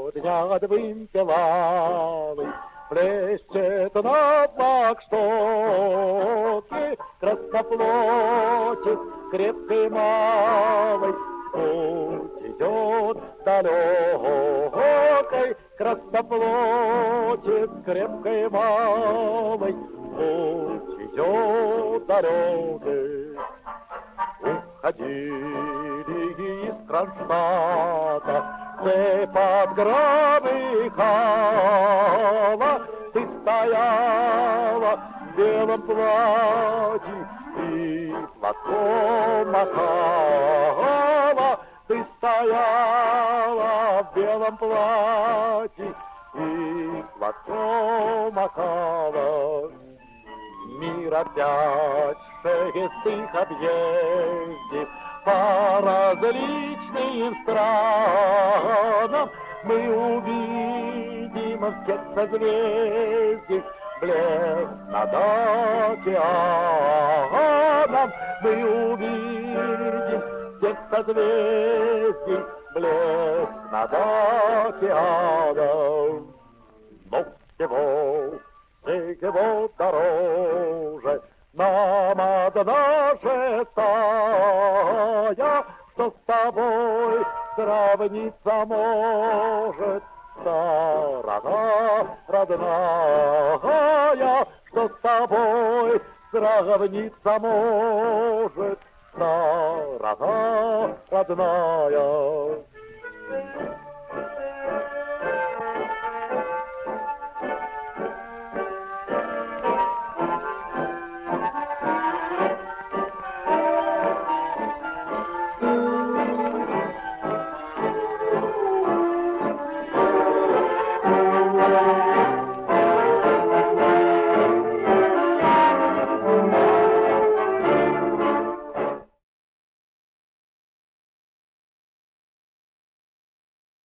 над вымпелами, плещет на флагштоке красноплотец крепкой малой. Путь идет далекой, красноплотец крепкой малой. Путь идет далекой. Уходили из Кронштадта, цепь от Грабыхала. Ты стояла в белом платье и платком махала. Ты стояла в белом платье и платком махала. Мир опять шестых объездит по различным странам. Мы увидим всех созвездий блеск над океаном. Мы увидим всех созвездий блеск над океаном. Но всего дороже нам одна тая, что с тобой сравниться может сторона родная, что с тобой сравниться может сторона родная.